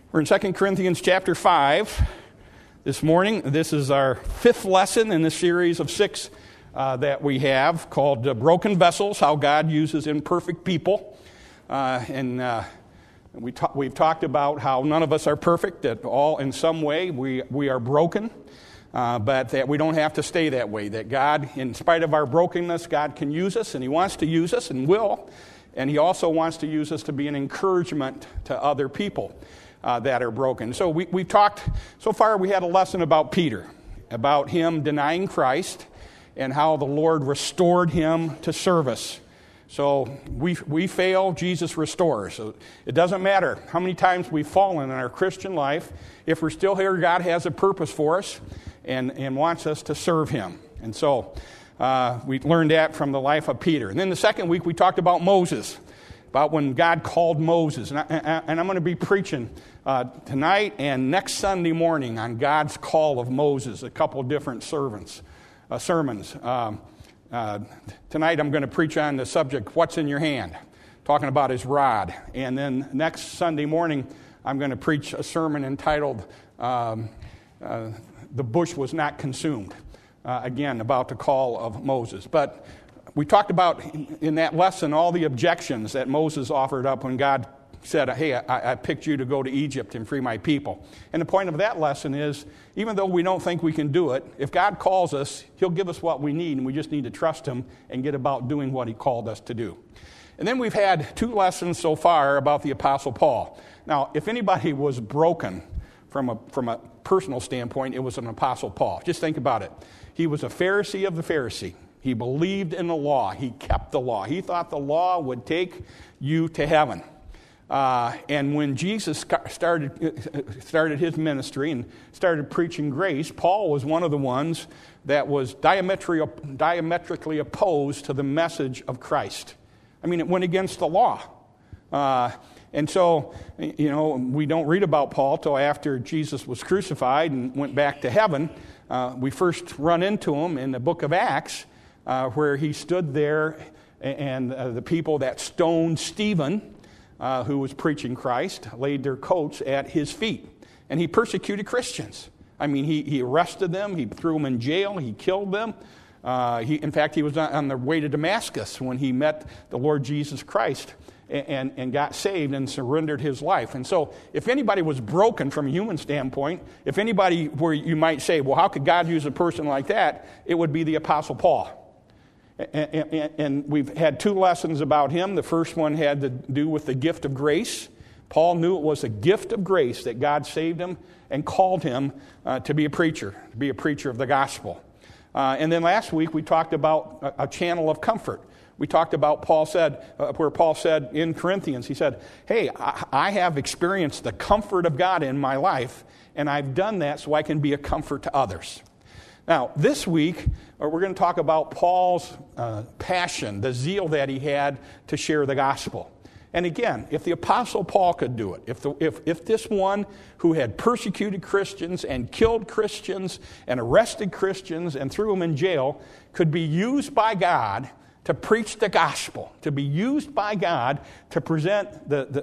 We're in 2 Corinthians chapter 5 this morning. This is our fifth lesson in the series of six that we have called Broken Vessels, How God Uses Imperfect People. We've talked about how none of us are perfect, that all in some way we are broken, but that we don't have to stay that way, that God, in spite of our brokenness, God can use us, and He wants to use us and will, and He also wants to use us to be an encouragement to other people that are broken. So we've talked, so far we had a lesson about Peter, about him denying Christ and how the Lord restored him to service. So we fail, Jesus restores. So it doesn't matter how many times we've fallen in our Christian life. If we're still here, God has a purpose for us and wants us to serve Him. And so we learned that from the life of Peter. And then the second week we talked about Moses, about when God called Moses. And I'm going to be preaching tonight and next Sunday morning on God's call of Moses, a couple of different sermons. Tonight I'm going to preach on the subject, What's in Your Hand? Talking about His rod. And then next Sunday morning I'm going to preach a sermon entitled The Bush Was Not Consumed. Again, about the call of Moses. But we talked about in that lesson all the objections that Moses offered up when God said, hey, I picked you to go to Egypt and free my people. And the point of that lesson is, even though we don't think we can do it, if God calls us, He'll give us what we need, and we just need to trust Him and get about doing what He called us to do. And then we've had two lessons so far about the Apostle Paul. Now, if anybody was broken from a personal standpoint, it was an Apostle Paul. Just think about it. He was a Pharisee of the Pharisee. He believed in the law. He kept the law. He thought the law would take you to heaven. And when Jesus started his ministry and started preaching grace, Paul was one of the ones that was diametrically opposed to the message of Christ. I mean, it went against the law. And so, we don't read about Paul till after Jesus was crucified and went back to heaven. We first run into him in the book of Acts, where he stood there and the people that stoned Stephen, who was preaching Christ, laid their coats at his feet. And he persecuted Christians. I mean, he arrested them, he threw them in jail, he killed them. In fact, he was on the way to Damascus when he met the Lord Jesus Christ and got saved and surrendered his life. And so if anybody was broken from a human standpoint, if anybody where you might say, well, how could God use a person like that? It would be the Apostle Paul. And we've had two lessons about him. The first one had to do with the gift of grace. Paul knew it was a gift of grace that God saved him and called him to be a preacher of the gospel. And then last week we talked about a channel of comfort. We talked about where Paul said in Corinthians, he said, hey, I have experienced the comfort of God in my life, and I've done that so I can be a comfort to others. Now, this week, we're going to talk about Paul's passion, the zeal that he had to share the gospel. And again, if the Apostle Paul could do it, if this one who had persecuted Christians and killed Christians and arrested Christians and threw them in jail could be used by God to preach the gospel, to be used by God to present the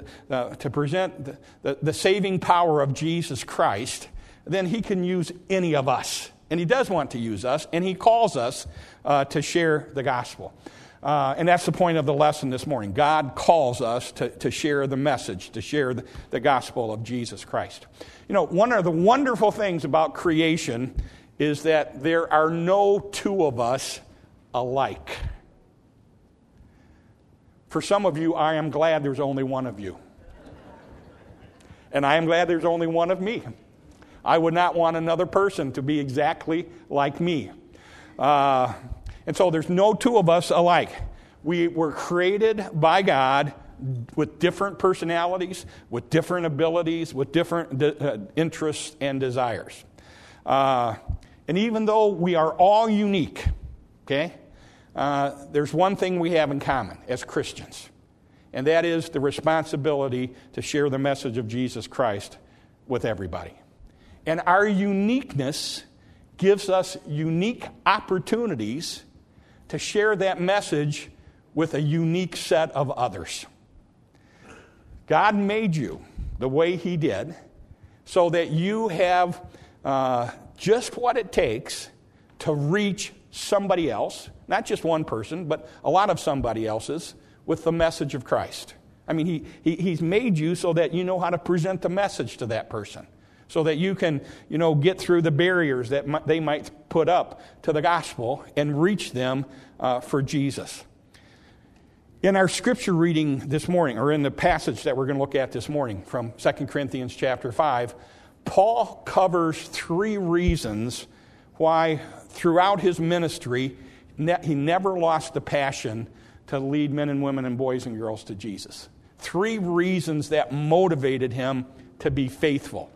saving power of Jesus Christ, then He can use any of us. And He does want to use us, and He calls us to share the gospel. And that's the point of the lesson this morning. God calls us to share the message, to share the gospel of Jesus Christ. One of the wonderful things about creation is that there are no two of us alike. For some of you, I am glad there's only one of you. And I am glad there's only one of me. I would not want another person to be exactly like me. And so there's no two of us alike. We were created by God with different personalities, with different abilities, with different interests and desires. And even though we are all unique, okay, there's one thing we have in common as Christians, and that is the responsibility to share the message of Jesus Christ with everybody. And our uniqueness gives us unique opportunities to share that message with a unique set of others. God made you the way He did, so that you have just what it takes to reach somebody else, not just one person, but a lot of somebody else's, with the message of Christ. I mean, he's made you so that you know how to present the message to that person, so that you can, get through the barriers that they might put up to the gospel and reach them for Jesus. In our scripture reading this morning, or in the passage that we're going to look at this morning from 2 Corinthians chapter 5, Paul covers 3 reasons why throughout his ministry he never lost the passion to lead men and women and boys and girls to Jesus. 3 reasons that motivated him to be faithful.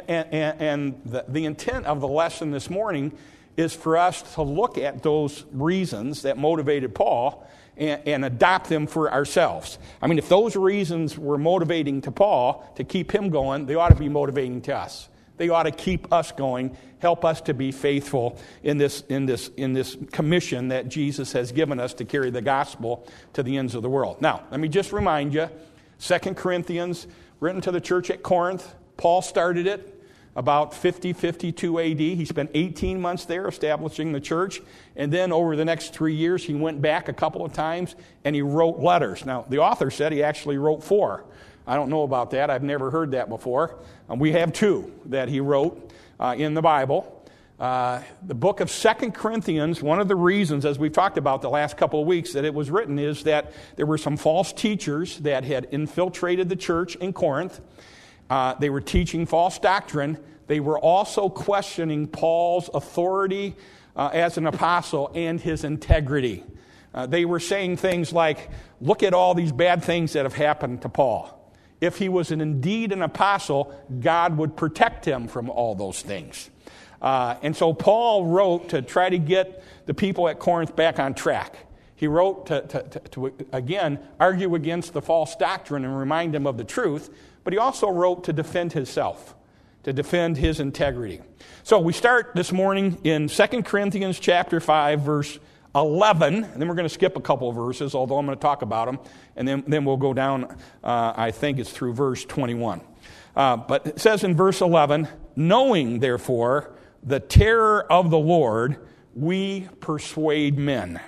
And the intent of the lesson this morning is for us to look at those reasons that motivated Paul and adopt them for ourselves. I mean, if those reasons were motivating to Paul to keep him going, they ought to be motivating to us. They ought to keep us going, help us to be faithful in this commission that Jesus has given us to carry the gospel to the ends of the world. Now, let me just remind you, 2 Corinthians, written to the church at Corinth. Paul started it about 52 AD. He spent 18 months there establishing the church. And then over the next 3 years, he went back a couple of times and he wrote letters. Now, the author said he actually wrote 4. I don't know about that. I've never heard that before. We have 2 that he wrote in the Bible. The book of 2 Corinthians, one of the reasons, as we've talked about the last couple of weeks, that it was written is that there were some false teachers that had infiltrated the church in Corinth. They were teaching false doctrine. They were also questioning Paul's authority as an apostle and his integrity. They were saying things like, look at all these bad things that have happened to Paul. If he was indeed an apostle, God would protect him from all those things. And so Paul wrote to try to get the people at Corinth back on track. He wrote to again, argue against the false doctrine and remind them of the truth, but he also wrote to defend himself, to defend his integrity. So we start this morning in 2 Corinthians chapter 5, verse 11, and then we're going to skip a couple of verses, although I'm going to talk about them, and then we'll go down, I think it's through verse 21. But it says in verse 11, knowing, therefore, the terror of the Lord, we persuade men.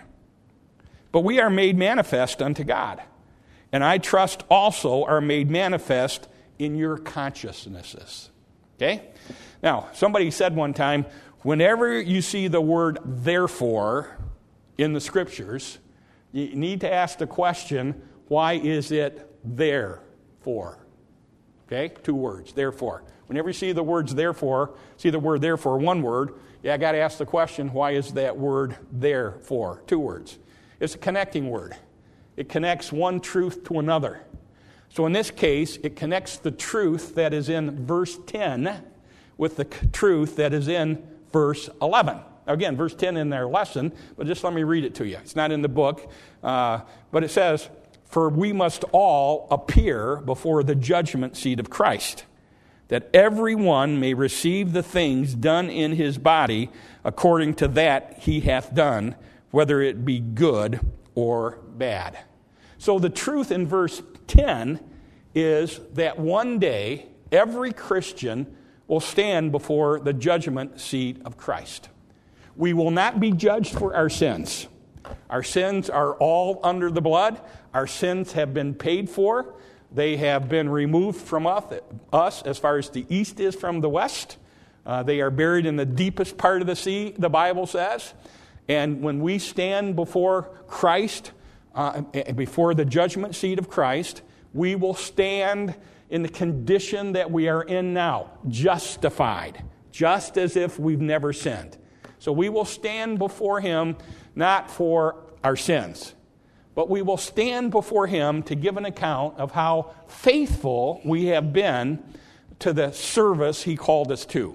But we are made manifest unto God, and I trust also are made manifest in your consciousnesses. Okay? Now, somebody said one time, whenever you see the word therefore in the scriptures, you need to ask the question, why is it there for? Okay? 2 words, therefore. Whenever you see the words therefore, see the word therefore, 1 word, I got to ask the question, why is that word there for? 2 words. It's a connecting word. It connects one truth to another. So in this case, it connects the truth that is in verse 10 with the truth that is in verse 11. Now again, verse 10 in their lesson, but just let me read it to you. It's not in the book, but it says, for we must all appear before the judgment seat of Christ, that everyone may receive the things done in his body according to that he hath done, whether it be good or bad. So the truth in verse 10 is that one day every Christian will stand before the judgment seat of Christ. We will not be judged for our sins. Our sins are all under the blood. Our sins have been paid for. They have been removed from us as far as the east is from the west. They are buried in the deepest part of the sea, the Bible says. And when we stand before Christ, before the judgment seat of Christ, we will stand in the condition that we are in now, justified, just as if we've never sinned. So we will stand before Him not for our sins, but we will stand before Him to give an account of how faithful we have been to the service He called us to.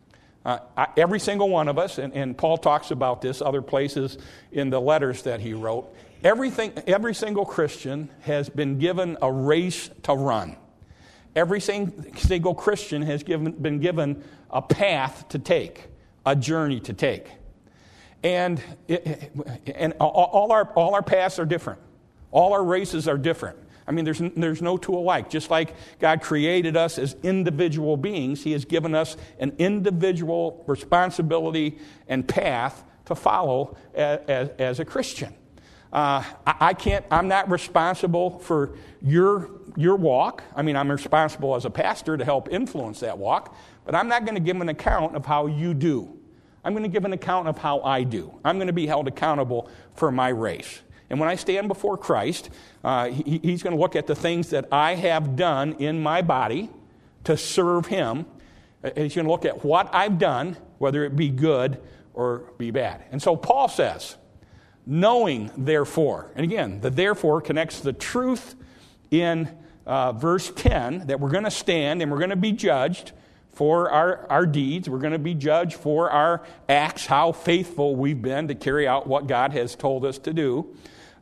Every single one of us, and Paul talks about this other places in the letters that he wrote, every single Christian has been given a race to run. Every single Christian has been given a path to take, a journey to take. And all our paths are different. All our races are different. I mean, there's no two alike. Just like God created us as individual beings, He has given us an individual responsibility and path to follow as a Christian. I'm not responsible for your walk. I mean, I'm responsible as a pastor to help influence that walk, but I'm not going to give an account of how you do. I'm going to give an account of how I do. I'm going to be held accountable for my race. And when I stand before Christ, He's going to look at the things that I have done in my body to serve Him. And He's going to look at what I've done, whether it be good or be bad. And so Paul says, knowing therefore, and again, the therefore connects the truth in verse 10, that we're going to stand and we're going to be judged for our deeds. We're going to be judged for our acts, how faithful we've been to carry out what God has told us to do.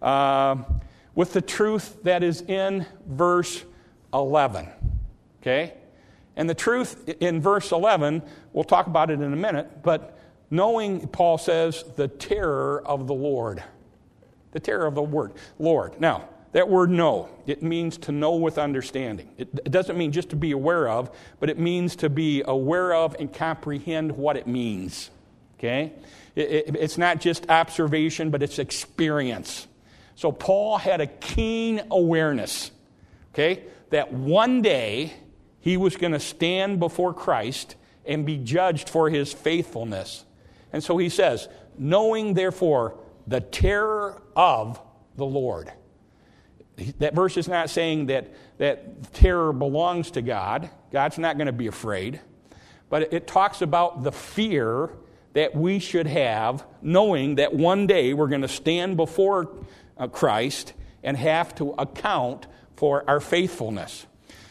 With the truth that is in verse 11. Okay? And the truth in verse 11, we'll talk about it in a minute, but knowing, Paul says, the terror of the Lord. The terror of the word, Lord. Now, that word know, it means to know with understanding. It doesn't mean just to be aware of, but it means to be aware of and comprehend what it means. Okay? It's not just observation, but it's experience. So Paul had a keen awareness, okay, that one day he was going to stand before Christ and be judged for his faithfulness. And so he says, knowing therefore the terror of the Lord. That verse is not saying that terror belongs to God. God's not going to be afraid. But it talks about the fear that we should have, knowing that one day we're going to stand before Christ and have to account for our faithfulness.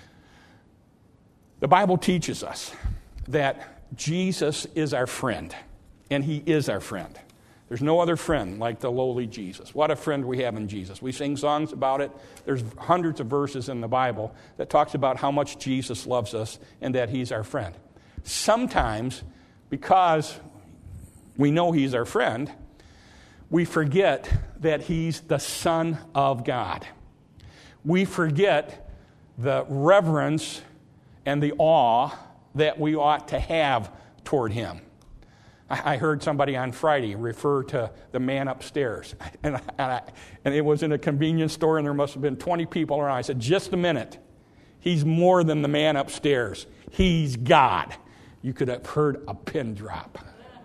The Bible teaches us that Jesus is our friend, and He is our friend. There's no other friend like the lowly Jesus. What a friend we have in Jesus. We sing songs about it. There's hundreds of verses in the Bible that talks about how much Jesus loves us and that He's our friend. Sometimes, because we know He's our friend, we forget that He's the Son of God. We forget the reverence and the awe that we ought to have toward Him. I heard somebody on Friday refer to the man upstairs. And it was in a convenience store, and there must have been 20 people around. I said, just a minute. He's more than the man upstairs. He's God. You could have heard a pin drop.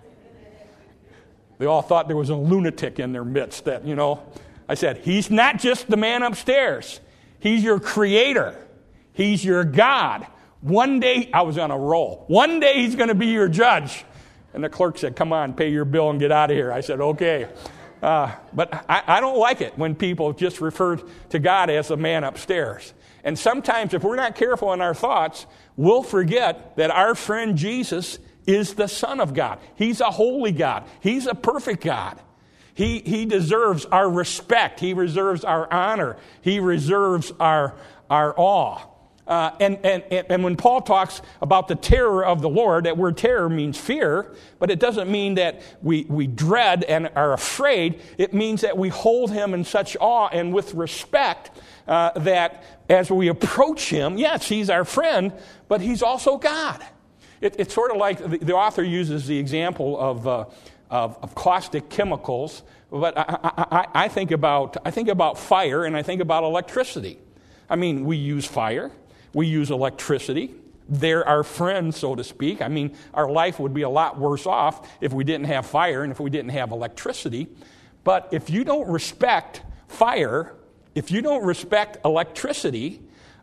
They all thought there was a lunatic in their midst that, I said, He's not just the man upstairs. He's your creator. He's your God. One day, I was on a roll. One day He's going to be your judge. And the clerk said, come on, pay your bill and get out of here. I said, okay. But I don't like it when people just refer to God as the man upstairs. And sometimes if we're not careful in our thoughts, we'll forget that our friend Jesus is the Son of God. He's a holy God. He's a perfect God. He deserves our respect. He reserves our honor. He reserves our awe. And when Paul talks about the terror of the Lord, that word terror means fear, but it doesn't mean that we dread and are afraid. It means that we hold Him in such awe and with respect that as we approach Him, yes, He's our friend, but He's also God. It's sort of like the author uses the example of caustic chemicals, but I think about fire and I think about electricity. I mean, we use fire. We use electricity. They're our friends, so to speak. I mean, our life would be a lot worse off if we didn't have fire and if we didn't have electricity. But if you don't respect fire, if you don't respect electricity,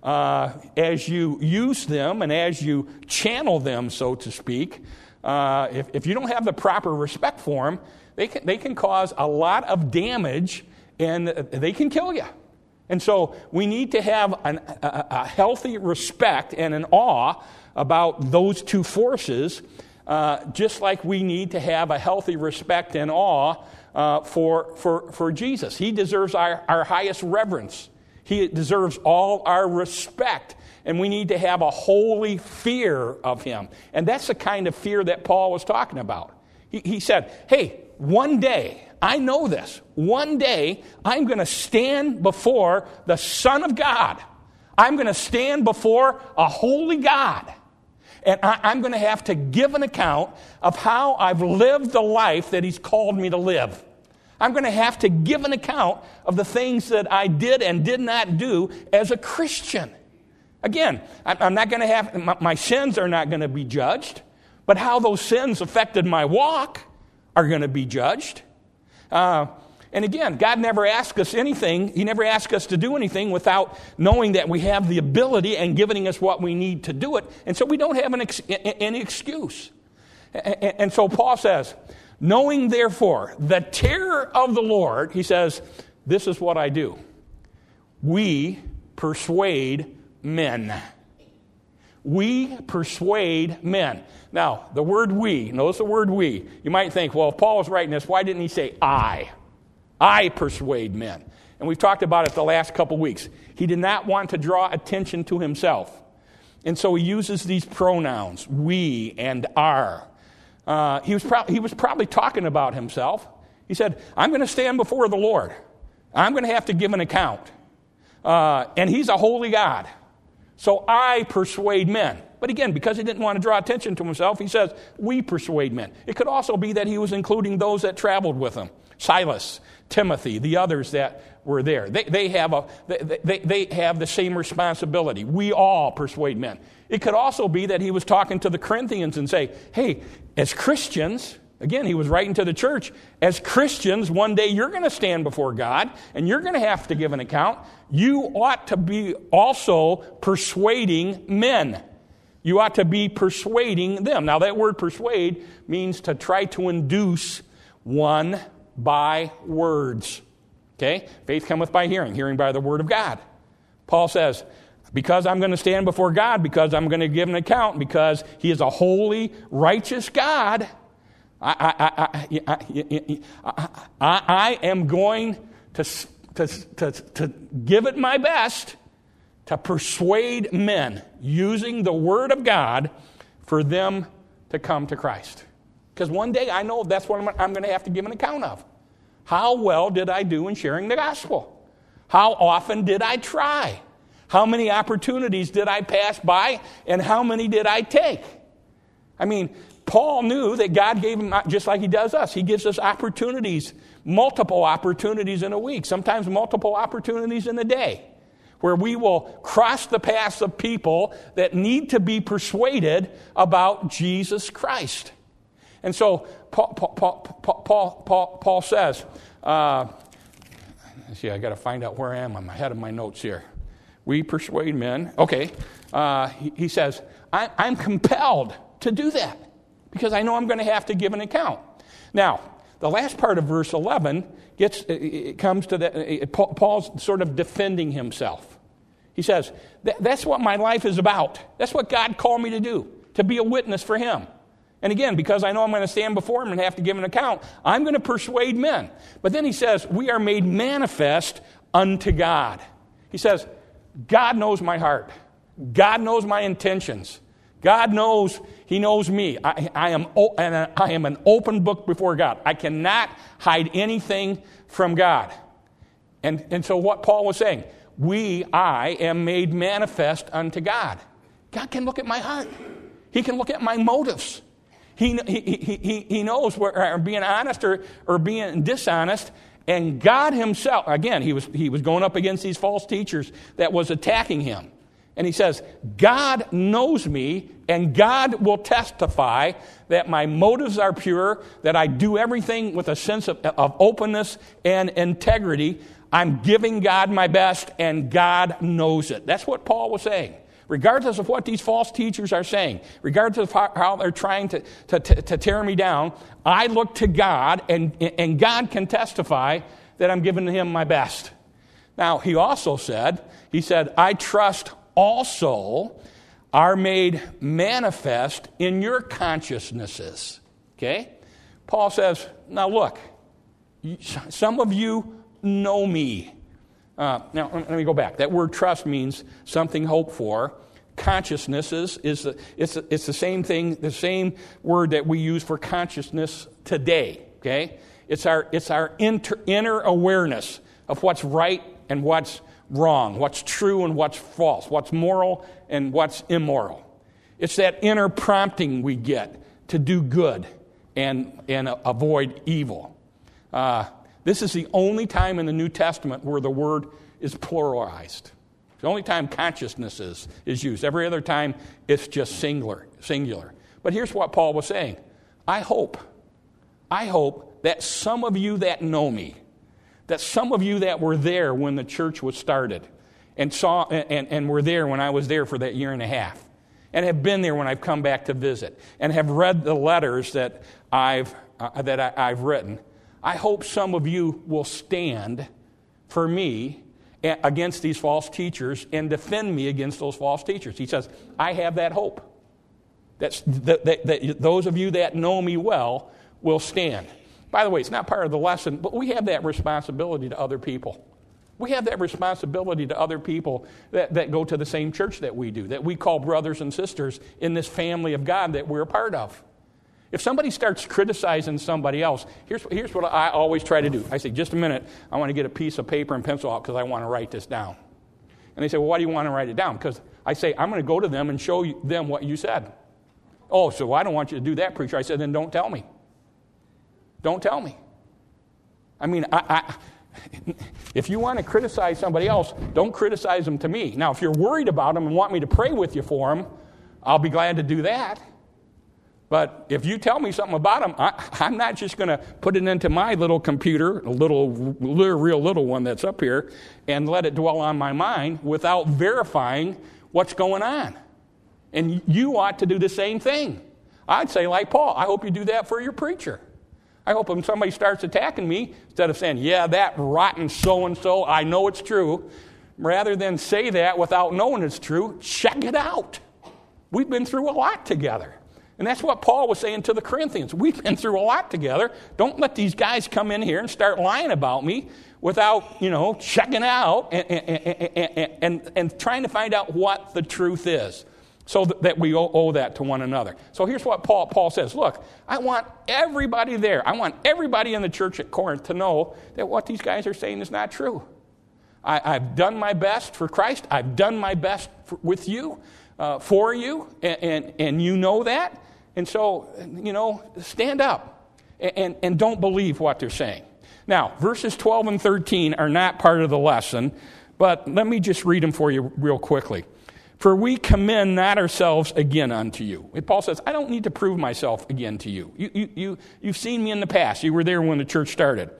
as you use them and as you channel them, so to speak, if you don't have the proper respect for them, they can cause a lot of damage and they can kill you. And so we need to have a healthy respect and an awe about those two forces, just like we need to have a healthy respect and awe for Jesus. He deserves our highest reverence. He deserves all our respect. And we need to have a holy fear of Him. And that's the kind of fear that Paul was talking about. He said, hey, one day, I know this, one day I'm going to stand before the Son of God. I'm going to stand before a holy God. And I'm going to have to give an account of how I've lived the life that He's called me to live. I'm going to have to give an account of the things that I did and did not do as a Christian. Again, I'm not going to have, my sins are not going to be judged, but how those sins affected my walk are going to be judged. And again, God never asked us anything. He never asked us to do anything without knowing that we have the ability and giving us what we need to do it. And so we don't have any excuse. And so Paul says, knowing therefore the terror of the Lord, he says, this is what I do. We persuade men. We persuade men. Now, the word we, notice the word we. You might think, well, if Paul was writing this, why didn't he say I? I persuade men. And we've talked about it the last couple weeks. He did not want to draw attention to himself. And so he uses these pronouns, we and our. He was probably talking about himself. He said, I'm going to stand before the Lord. I'm going to have to give an account. And He's a holy God. So I persuade men. But again, because he didn't want to draw attention to himself, he says, we persuade men. It could also be that he was including those that traveled with him. Silas, Timothy, the others that were there. They have the same responsibility. We all persuade men. It could also be that he was talking to the Corinthians and say, hey, as Christians, again, he was writing to the church, as Christians, one day you're going to stand before God and you're going to have to give an account. You ought to be also persuading men. You ought to be persuading them. Now, that word persuade means to try to induce one by words. Okay? Faith cometh by hearing, hearing by the word of God. Paul says, because I'm going to stand before God, because I'm going to give an account, because He is a holy, righteous God, I am going to give it my best to persuade men using the Word of God for them to come to Christ. Because one day I know that's what I'm going to have to give an account of. How well did I do in sharing the gospel? How often did I try? How many opportunities did I pass by, and how many did I take? I mean, Paul knew that God gave him, just like He does us, He gives us opportunities, multiple opportunities in a week, sometimes multiple opportunities in a day, where we will cross the paths of people that need to be persuaded about Jesus Christ. And so Paul says, let's see, I got to find out where I am. I'm ahead of my notes here. We persuade men. Okay. He says, I'm compelled to do that because I know I'm going to have to give an account. Now, the last part of verse 11 comes to that. Paul's sort of defending himself. He says, that's what my life is about. That's what God called me to do, to be a witness for Him. And again, because I know I'm going to stand before Him and have to give an account, I'm going to persuade men. But then he says, we are made manifest unto God. He says, God knows my heart. God knows my intentions. God knows, He knows me. I am an open book before God. I cannot hide anything from God. And so what Paul was saying, I am made manifest unto God. God can look at my heart. He can look at my motives. He knows where being honest or being dishonest. And God Himself, again, he was going up against these false teachers that was attacking him. And he says, God knows me, and God will testify that my motives are pure, that I do everything with a sense of openness and integrity. I'm giving God my best, and God knows it. That's what Paul was saying. Regardless of what these false teachers are saying, regardless of how they're trying to tear me down, I look to God, and God can testify that I'm giving Him my best. Now, he also said, I trust also are made manifest in your consciousnesses. Okay? Paul says, now look, some of you know me. Now, let me go back. That word trust means something hoped for, consciousness is it's the same thing, the same word that we use for consciousness today. Okay, it's our inner awareness of what's right and what's wrong, what's true and what's false, what's moral and what's immoral. It's that inner prompting we get to do good and avoid evil. This is the only time in the New Testament where the word is pluralized. It's the only time consciousness is used. Every other time it's just singular. But here's what Paul was saying. I hope that some of you that know me, that some of you that were there when the church was started and saw and were there when I was there for that year and a half, and have been there when I've come back to visit, and have read the letters that I've written, I hope some of you will stand for me against these false teachers and defend me against those false teachers. He says, I have that hope. That those of you that know me well will stand. By the way, it's not part of the lesson, but we have that responsibility to other people. We have that responsibility to other people that go to the same church that we do, that we call brothers and sisters in this family of God that we're a part of. If somebody starts criticizing somebody else, here's what I always try to do. I say, just a minute, I want to get a piece of paper and pencil out because I want to write this down. And they say, well, why do you want to write it down? Because I say, I'm going to go to them and show them what you said. Oh, so I don't want you to do that, preacher. I said, then don't tell me. Don't tell me. I mean, if you want to criticize somebody else, don't criticize them to me. Now, if you're worried about them and want me to pray with you for them, I'll be glad to do that. But if you tell me something about them, I'm not just going to put it into my little computer, a real little one that's up here, and let it dwell on my mind without verifying what's going on. And you ought to do the same thing. I'd say, like Paul, I hope you do that for your preacher. I hope when somebody starts attacking me, instead of saying, yeah, that rotten so-and-so, I know it's true, rather than say that without knowing it's true, check it out. We've been through a lot together. And that's what Paul was saying to the Corinthians. We've been through a lot together. Don't let these guys come in here and start lying about me without, checking out and trying to find out what the truth is. So that we owe that to one another. So here's what Paul says. Look, I want everybody there. I want everybody in the church at Corinth to know that what these guys are saying is not true. I've done my best for Christ. I've done my best with you, for you, and you know that. And so, stand up and don't believe what they're saying. Now, verses 12 and 13 are not part of the lesson, but let me just read them for you real quickly. For we commend not ourselves again unto you. And Paul says, I don't need to prove myself again to you. You've seen me in the past. You were there when the church started.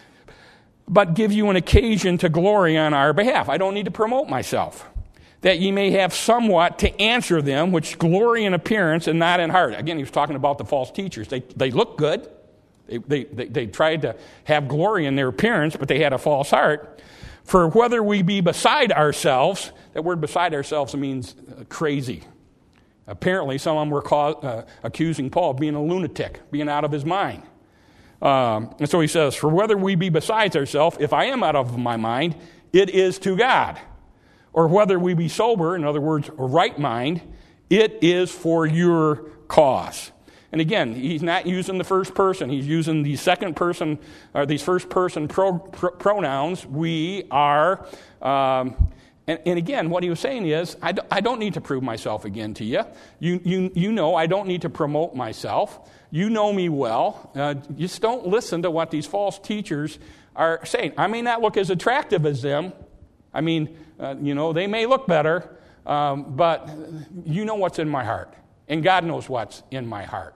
But give you an occasion to glory on our behalf. I don't need to promote myself. That ye may have somewhat to answer them, which glory in appearance and not in heart. Again, he was talking about the false teachers. They look good. They tried to have glory in their appearance, but they had a false heart. For whether we be beside ourselves, that word beside ourselves means crazy. Apparently, some of them were accusing Paul of being a lunatic, being out of his mind. And so he says, for whether we be besides ourselves, if I am out of my mind, it is to God. Or whether we be sober, in other words, right mind, it is for your cause. And again, he's not using the first person. He's using the second person, or these first person pronouns. We are. And again, what he was saying is, I don't need to prove myself again to you. You know I don't need to promote myself. You know me well. Just don't listen to what these false teachers are saying. I may not look as attractive as them. I mean, they may look better, but you know what's in my heart. And God knows what's in my heart.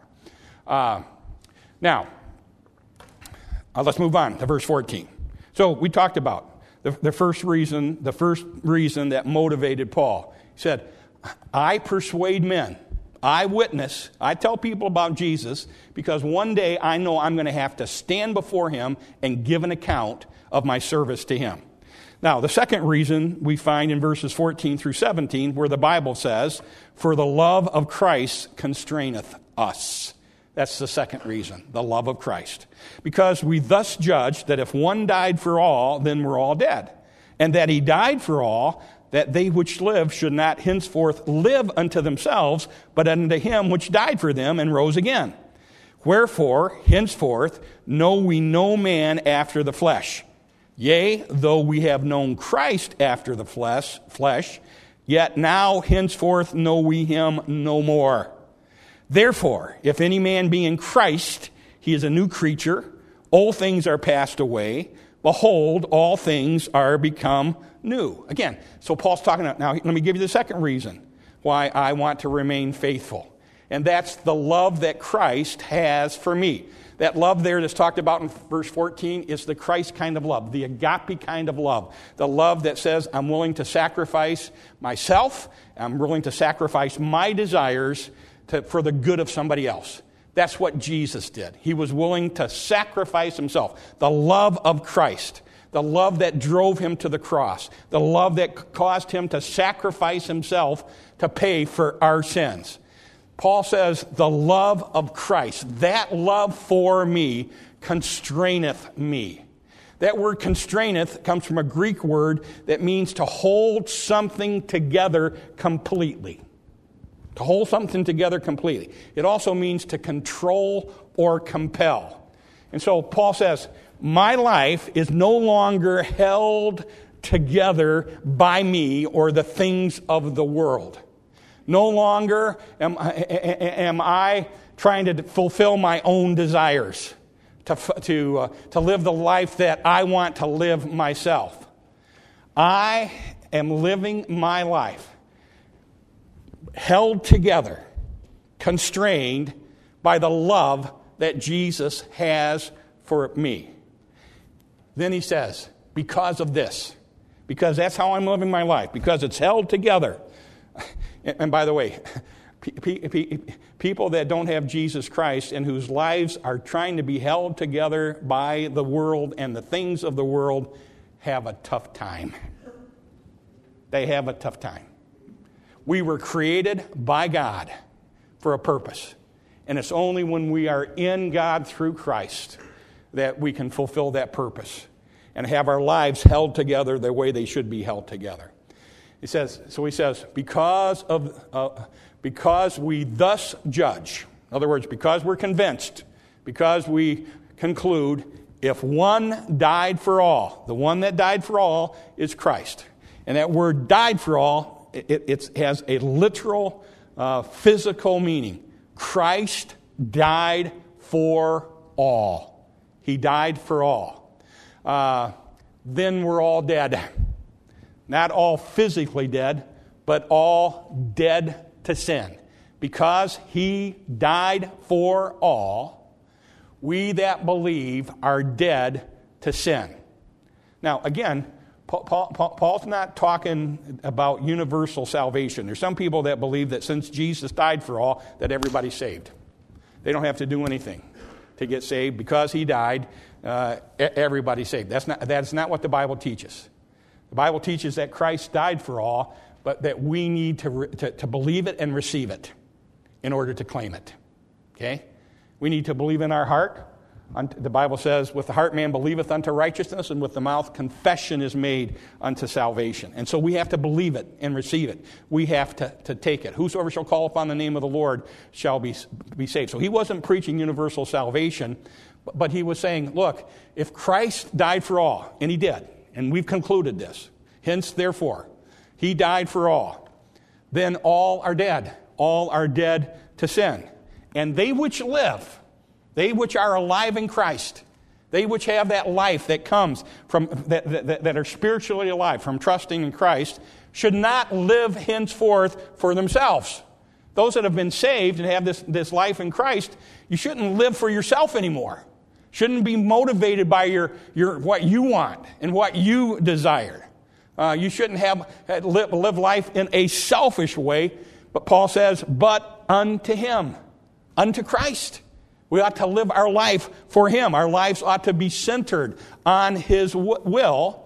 Now, let's move on to verse 14. So we talked about the first reason that motivated Paul. He said, I persuade men. I witness. I tell people about Jesus because one day I know I'm going to have to stand before him and give an account of my service to him. Now, the second reason we find in verses 14 through 17 where the Bible says, for the love of Christ constraineth us. That's the second reason, the love of Christ. Because we thus judge that if one died for all, then we're all dead. And that he died for all, that they which live should not henceforth live unto themselves, but unto him which died for them and rose again. Wherefore, henceforth, know we no man after the flesh. Yea, though we have known Christ after the flesh, yet now henceforth know we him no more. Therefore, if any man be in Christ, he is a new creature. Old things are passed away. Behold, all things are become new. Again, so Paul's talking about, now let me give you the second reason why I want to remain faithful. And that's the love that Christ has for me. That love there that's talked about in verse 14 is the Christ kind of love, the agape kind of love. The love that says, I'm willing to sacrifice myself, I'm willing to sacrifice my desires for the good of somebody else. That's what Jesus did. He was willing to sacrifice himself. The love of Christ, the love that drove him to the cross, the love that caused him to sacrifice himself to pay for our sins. Paul says, the love of Christ, that love for me, constraineth me. That word constraineth comes from a Greek word that means to hold something together completely. To hold something together completely. It also means to control or compel. And so Paul says, my life is no longer held together by me or the things of the world. No longer am I trying to fulfill my own desires, to live the life that I want to live myself. I am living my life held together, constrained by the love that Jesus has for me. Then he says, because of this, because that's how I'm living my life, because it's held together. And by the way, people that don't have Jesus Christ and whose lives are trying to be held together by the world and the things of the world have a tough time. They have a tough time. We were created by God for a purpose. And it's only when we are in God through Christ that we can fulfill that purpose and have our lives held together the way they should be held together. He says, because we thus judge, in other words, because we're convinced, because we conclude, if one died for all, the one that died for all is Christ. And that word died for all, it has a literal, physical meaning. Christ died for all. He died for all. Then we're all dead. Not all physically dead, but all dead to sin. Because he died for all, we that believe are dead to sin. Now, again, Paul's not talking about universal salvation. There's some people that believe that since Jesus died for all, that everybody's saved. They don't have to do anything to get saved. Because he died, everybody's saved. That's not what the Bible teaches. The Bible teaches that Christ died for all, but that we need to believe it and receive it in order to claim it. Okay? We need to believe in our heart. The Bible says, with the heart man believeth unto righteousness, and with the mouth confession is made unto salvation. And so we have to believe it and receive it. We have to take it. Whosoever shall call upon the name of the Lord shall be saved. So he wasn't preaching universal salvation, but he was saying, look, if Christ died for all, and he did, and we've concluded this, hence, therefore, he died for all, then all are dead. All are dead to sin. And they which live, they which are alive in Christ, they which have that life that comes from, that are spiritually alive from trusting in Christ, should not live henceforth for themselves. Those that have been saved and have this life in Christ, you shouldn't live for yourself anymore. Shouldn't be motivated by your what you want and what you desire. You shouldn't live life in a selfish way. But Paul says, but unto him, unto Christ. We ought to live our life for him. Our lives ought to be centered on his will,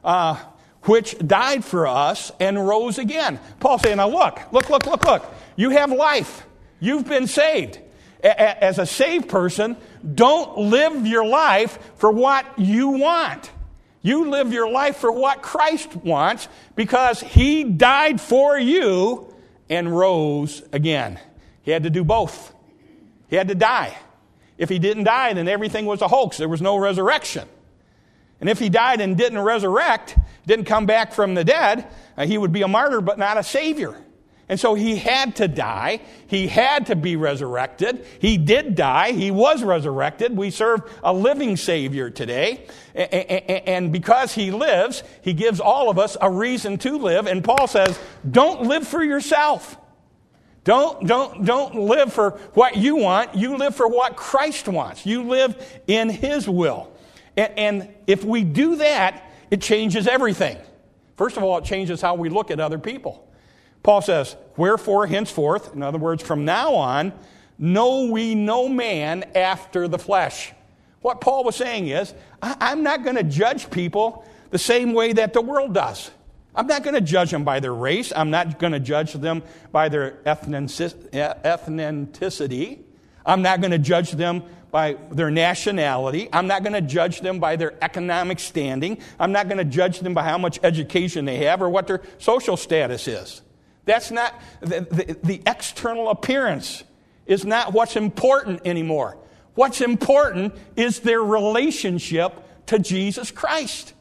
which died for us and rose again. Paul's saying, now look. You have life. You've been saved. As a saved person, don't live your life for what you want. You live your life for what Christ wants because he died for you and rose again. He had to do both. He had to die. If he didn't die, then everything was a hoax. There was no resurrection. And if he died and didn't resurrect, didn't come back from the dead, he would be a martyr but not a savior. And so he had to die. He had to be resurrected. He did die. He was resurrected. We serve a living Savior today. And because he lives, he gives all of us a reason to live. And Paul says, don't live for yourself. Don't live for what you want. You live for what Christ wants. You live in his will. And if we do that, it changes everything. First of all, it changes how we look at other people. Paul says, wherefore henceforth, in other words, from now on, know we no man after the flesh. What Paul was saying is, I'm not going to judge people the same way that the world does. I'm not going to judge them by their race. I'm not going to judge them by their ethnicity. I'm not going to judge them by their nationality. I'm not going to judge them by their economic standing. I'm not going to judge them by how much education they have or what their social status is. That's not, the external appearance is not what's important anymore. What's important is their relationship to Jesus Christ.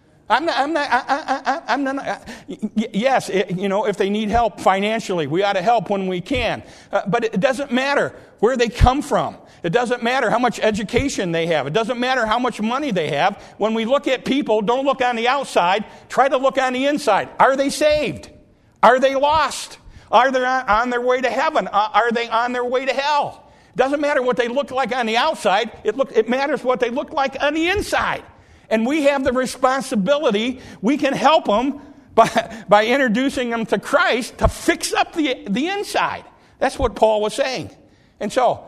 Yes, if they need help financially, we ought to help when we can. But it doesn't matter where they come from. It doesn't matter how much education they have. It doesn't matter how much money they have. When we look at people, don't look on the outside. Try to look on the inside. Are they saved? Are they lost? Are they on their way to heaven? Are they on their way to hell? It doesn't matter what they look like on the outside. It matters what they look like on the inside. And we have the responsibility. We can help them by introducing them to Christ to fix up the inside. That's what Paul was saying. And so,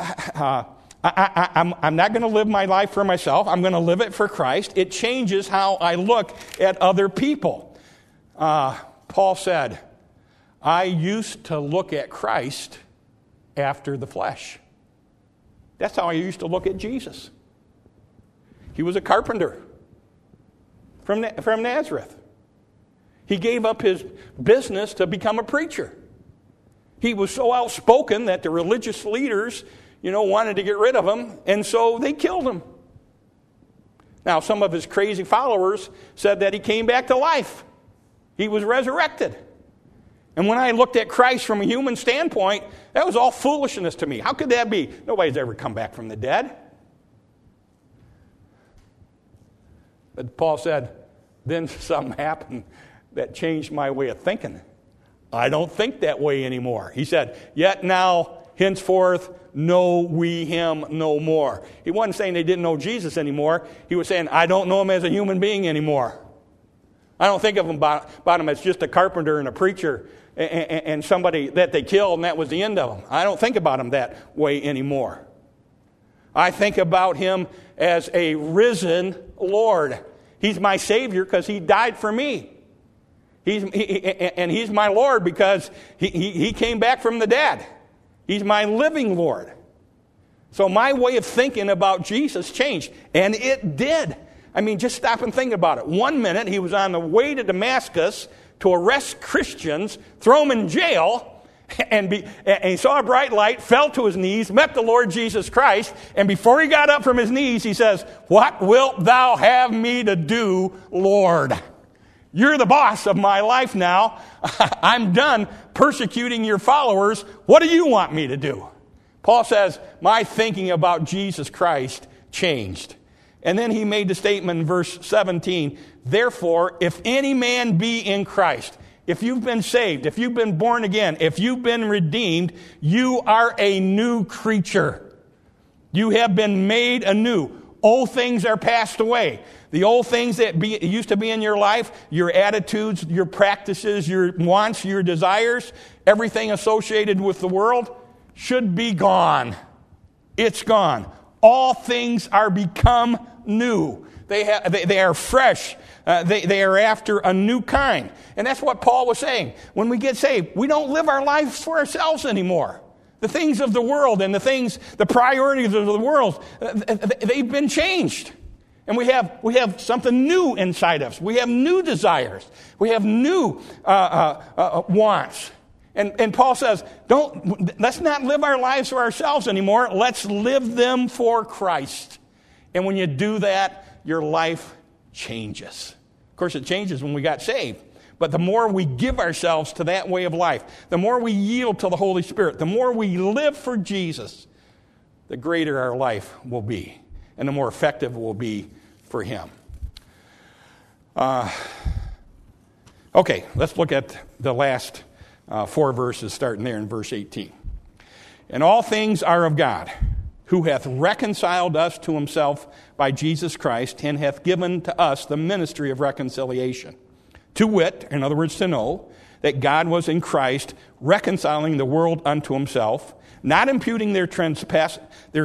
I'm not going to live my life for myself. I'm going to live it for Christ. It changes how I look at other people. Paul said, I used to look at Christ after the flesh. That's how I used to look at Jesus. He was a carpenter from Nazareth. He gave up his business to become a preacher. He was so outspoken that the religious leaders, wanted to get rid of him, and so they killed him. Now, some of his crazy followers said that he came back to life. He was resurrected. And when I looked at Christ from a human standpoint, that was all foolishness to me. How could that be? Nobody's ever come back from the dead. But Paul said, then something happened that changed my way of thinking. I don't think that way anymore. He said, yet now, henceforth, know we him no more. He wasn't saying they didn't know Jesus anymore. He was saying, I don't know him as a human being anymore. I don't think of him about him as just a carpenter and a preacher and somebody that they killed and that was the end of him. I don't think about him that way anymore. I think about him as a risen Lord. He's my Savior because he died for me. He's my Lord because he came back from the dead. He's my living Lord. So my way of thinking about Jesus changed, and it did. I mean, just stop and think about it. 1 minute, he was on the way to Damascus to arrest Christians, throw them in jail, and he saw a bright light, fell to his knees, met the Lord Jesus Christ, and before he got up from his knees, he says, what wilt thou have me to do, Lord? You're the boss of my life now. I'm done persecuting your followers. What do you want me to do? Paul says, my thinking about Jesus Christ changed. And then he made the statement in verse 17, therefore, if any man be in Christ, if you've been saved, if you've been born again, if you've been redeemed, you are a new creature. You have been made anew. Old things are passed away. The old things that used to be in your life, your attitudes, your practices, your wants, your desires, everything associated with the world should be gone. It's gone. All things are become new. They are fresh. They are after a new kind. And that's what Paul was saying. When we get saved, we don't live our lives for ourselves anymore. The things of the world and the priorities of the world, they've been changed. And we have something new inside us. We have new desires. We have new wants. And Paul says, let's not live our lives for ourselves anymore. Let's live them for Christ. And when you do that, your life changes. Of course, it changes when we got saved. But the more we give ourselves to that way of life, the more we yield to the Holy Spirit, the more we live for Jesus, the greater our life will be, and the more effective it will be for Him. Okay, let's look at the last 4 verses, starting there in verse 18. And all things are of God, who hath reconciled us to Himself by Jesus Christ, and hath given to us the ministry of reconciliation. To wit, in other words, to know, that God was in Christ, reconciling the world unto Himself, not imputing their trespasses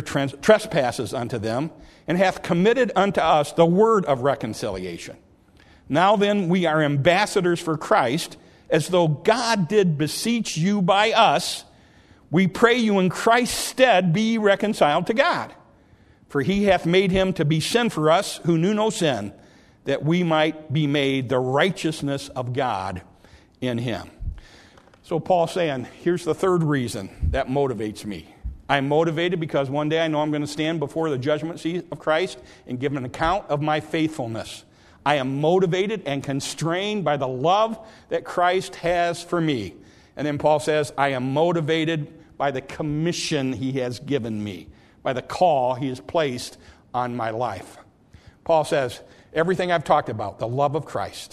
unto them, and hath committed unto us the word of reconciliation. Now then, we are ambassadors for Christ, as though God did beseech you by us. We pray you in Christ's stead be reconciled to God. For He hath made Him to be sin for us, who knew no sin, that we might be made the righteousness of God in Him. So Paul's saying, here's the third reason that motivates me. I'm motivated because one day I know I'm going to stand before the judgment seat of Christ and give an account of my faithfulness. I am motivated and constrained by the love that Christ has for me. And then Paul says, I am motivated by the commission He has given me, by the call He has placed on my life. Paul says, everything I've talked about, the love of Christ,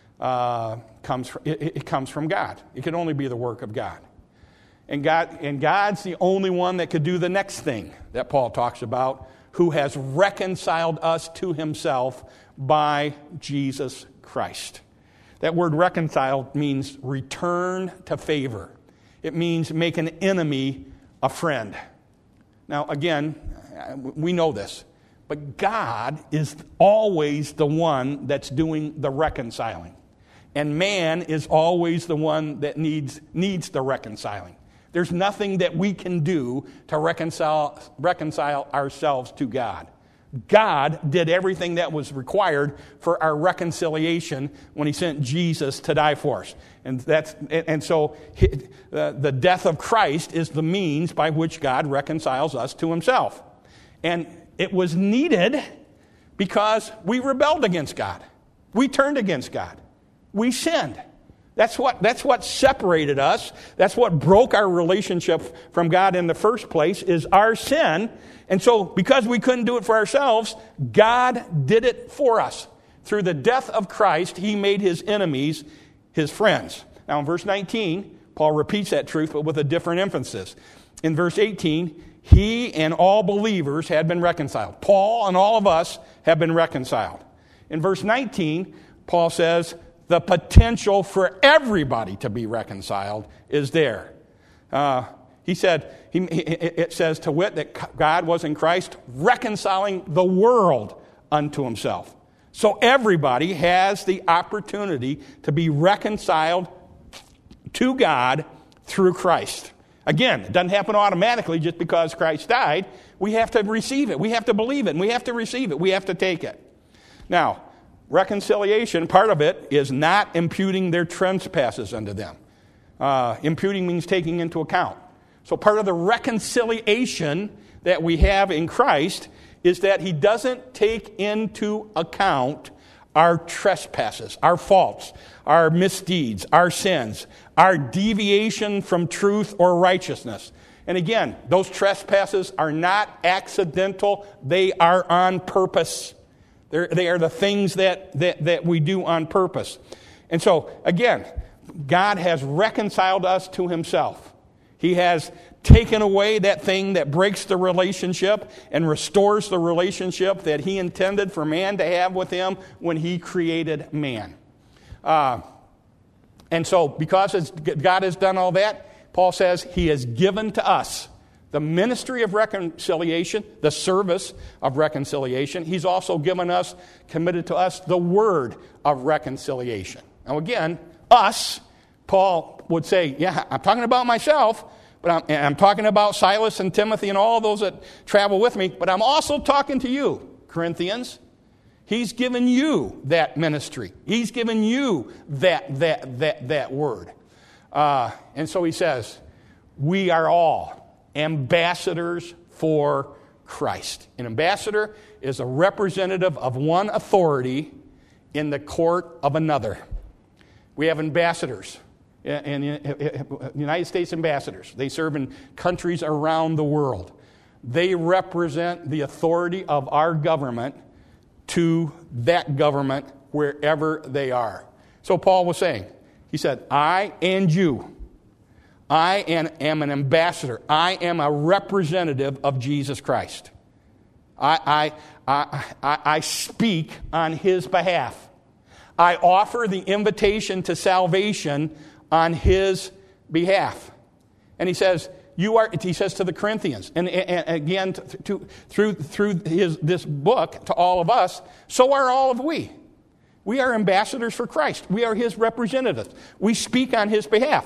comes from God. It can only be the work of God. And God's the only one that could do the next thing that Paul talks about, who has reconciled us to Himself by Jesus Christ. That word reconciled means return to favor. It means make an enemy a friend. Now, again, we know this, but God is always the one that's doing the reconciling. And man is always the one that needs the reconciling. There's nothing that we can do to reconcile ourselves to God. God did everything that was required for our reconciliation when He sent Jesus to die for us. And so the death of Christ is the means by which God reconciles us to Himself. And it was needed because we rebelled against God. We turned against God. We sinned. That's what separated us. That's what broke our relationship from God in the first place, is our sin. And so because we couldn't do it for ourselves, God did it for us. Through the death of Christ, He made His enemies His friends. Now in verse 19, Paul repeats that truth, but with a different emphasis. In verse 18, he and all believers had been reconciled. Paul and all of us have been reconciled. In verse 19, Paul says, the potential for everybody to be reconciled is there. He said, it says to wit that God was in Christ reconciling the world unto Himself. So everybody has the opportunity to be reconciled to God through Christ. Again, it doesn't happen automatically just because Christ died. We have to receive it. We have to believe it. And we have to receive it. We have to take it. Now, reconciliation, part of it is not imputing their trespasses unto them. Imputing means taking into account. So part of the reconciliation that we have in Christ is that He doesn't take into account our trespasses, our faults, our misdeeds, our sins, our deviation from truth or righteousness. And again, those trespasses are not accidental. They are on purpose. They are the things that we do on purpose. And so, again, God has reconciled us to Himself. He has taken away that thing that breaks the relationship and restores the relationship that He intended for man to have with Him when He created man. And so, because God has done all that, Paul says He has given to us the ministry of reconciliation, the service of reconciliation. He's also committed to us, the word of reconciliation. Now again, us, Paul would say, yeah, I'm talking about myself, but I'm talking about Silas and Timothy and all those that travel with me, but I'm also talking to you, Corinthians. He's given you that ministry. He's given you that word. And so he says, we are all ambassadors for Christ. An ambassador is a representative of one authority in the court of another. We have ambassadors, United States ambassadors. They serve in countries around the world. They represent the authority of our government to that government wherever they are. So Paul was saying, he said, I and you, I am an ambassador. I am a representative of Jesus Christ. I speak on his behalf. I offer the invitation to salvation on his behalf. And he says, he says to the Corinthians, and again through this book to all of us, so are all of we. We are ambassadors for Christ. We are his representatives. We speak on his behalf.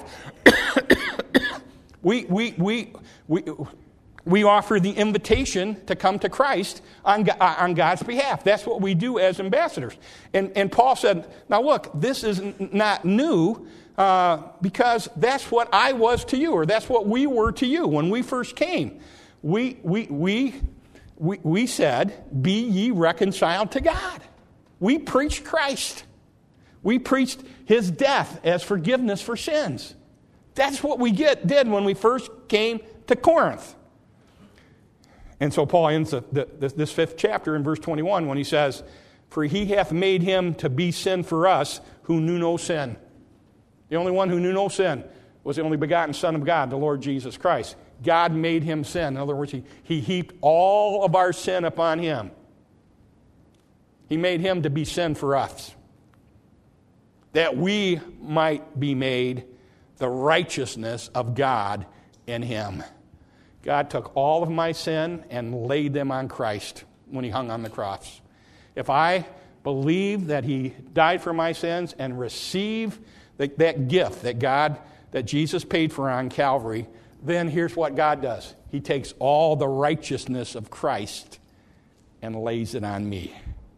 We offer the invitation to come to Christ on God's behalf. That's what we do as ambassadors. And Paul said, now look, this is not new because that's what I was to you, or that's what we were to you when we first came. We said, be ye reconciled to God. We preached Christ. We preached his death as forgiveness for sins. That's what we did when we first came to Corinth. And so Paul ends this 5th chapter in verse 21 when he says, for he hath made him to be sin for us who knew no sin. The only one who knew no sin was the only begotten Son of God, the Lord Jesus Christ. God made him sin. In other words, he heaped all of our sin upon him. He made him to be sin for us, that we might be made the righteousness of God in him. God took all of my sin and laid them on Christ when he hung on the cross. If I believe that he died for my sins and receive that gift that Jesus paid for on Calvary, then here's what God does. He takes all the righteousness of Christ and lays it on me.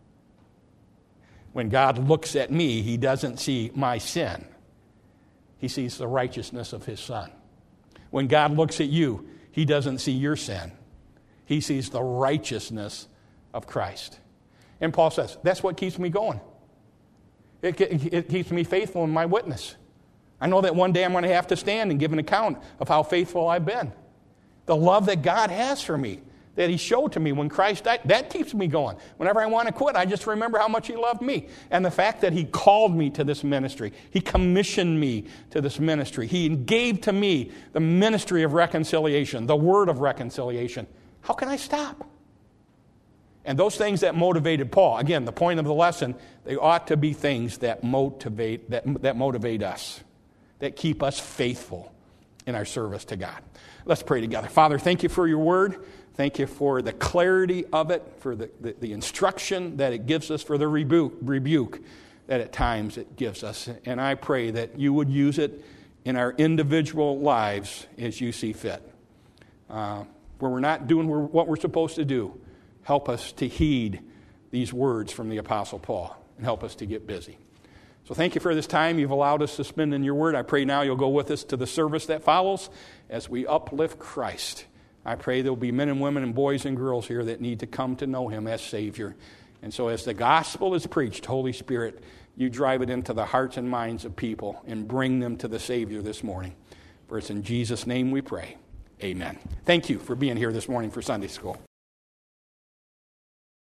When God looks at me, he doesn't see my sin. He sees the righteousness of his Son. When God looks at you, he doesn't see your sin. He sees the righteousness of Christ. And Paul says, that's what keeps me going. It keeps me faithful in my witness. I know that one day I'm going to have to stand and give an account of how faithful I've been. The love that God has for me, that he showed to me when Christ died, that keeps me going. Whenever I want to quit, I just remember how much he loved me. And the fact that he called me to this ministry, he commissioned me to this ministry, he gave to me the ministry of reconciliation, the word of reconciliation. How can I stop? And those things that motivated Paul, again, the point of the lesson, they ought to be things that motivate us, that keep us faithful in our service to God. Let's pray together. Father, thank you for your word. Thank you for the clarity of it, for the instruction that it gives us, for the rebuke that at times it gives us. And I pray that you would use it in our individual lives as you see fit. Where we're not doing what we're supposed to do, help us to heed these words from the Apostle Paul and help us to get busy. So thank you for this time you've allowed us to spend in your word. I pray now you'll go with us to the service that follows as we uplift Christ. I pray there will be men and women and boys and girls here that need to come to know him as Savior. And so as the gospel is preached, Holy Spirit, you drive it into the hearts and minds of people and bring them to the Savior this morning. For it's in Jesus' name we pray. Amen. Thank you for being here this morning for Sunday school.